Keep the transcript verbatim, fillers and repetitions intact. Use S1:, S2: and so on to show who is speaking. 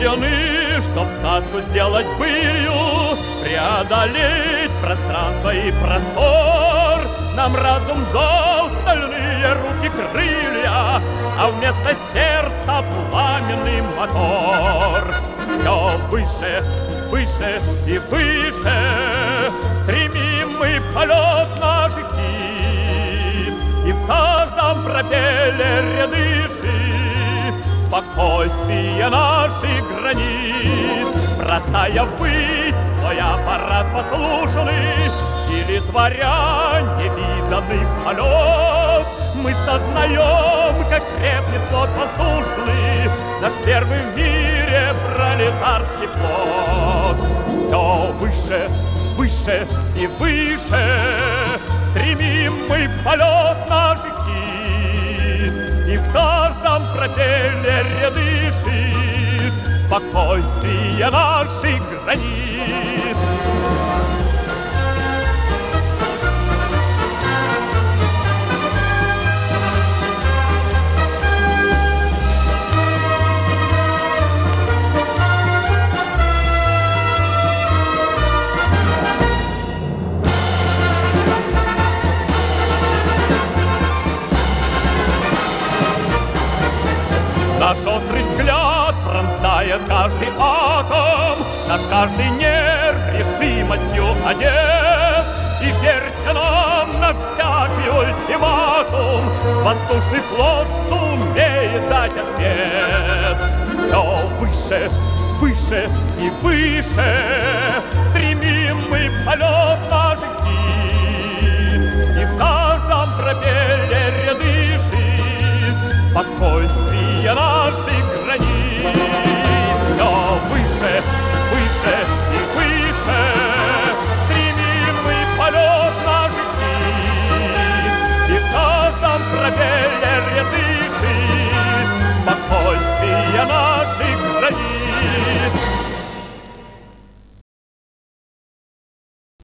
S1: рождены, чтоб сказку сделать былью, преодолеть пространство и простор. Нам разум дал стальные руки крылья, а вместо сердца пламенный мотор. Все выше, выше и выше стремим мы полет наш идти, и в каждом пропеллере дыши спокойствие наших границ, бросая ввысь свой аппарат послушный или творя невиданный полет. Мы сознаем, как крепнет флот воздушный, наш первый в мире пролетарский флот. Все выше, выше и выше стремим мы в полет наш идти, и в каждом пропеллере дышит спокойствие наших границ. Наш острый взгляд пронзает каждый атом, наш каждый нерв решимостью одет. И верьте нам на всякий ультиматум, воздушный флот сумеет дать ответ. Все выше, выше и выше стремим мы полет